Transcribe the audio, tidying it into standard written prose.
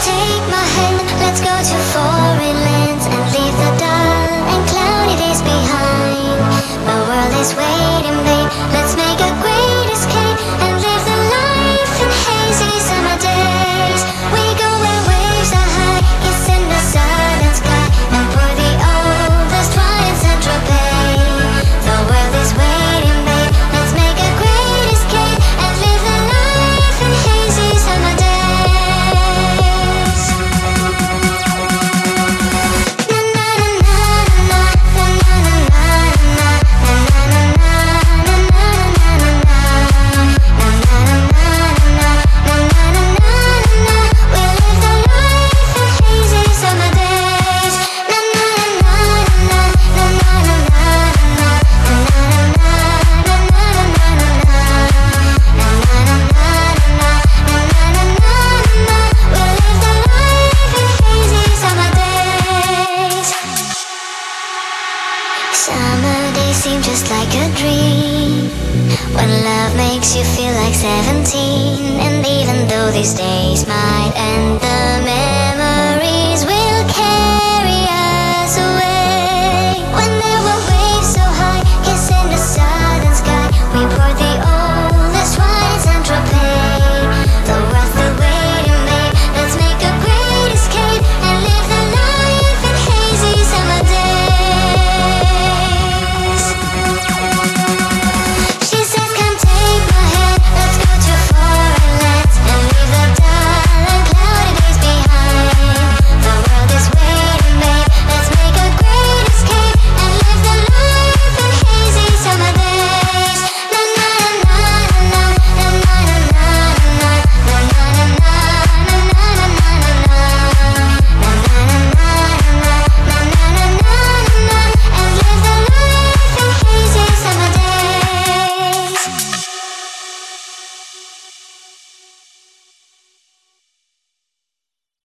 Take my hand, let's go to foreign lands and leave the dull and cloudy days behind. The world is waiting, babe. Let's make a great escape and live the life in hazy summer days. We go where waves are high, kiss in the southern sky, and pour the oldest wine in Saint-Tropez. The world is waiting, babe. Let's make a great escape and live the life in hazy summer days. Summer days seem just like a dream, when love makes you feel like 17. And even though these days might end,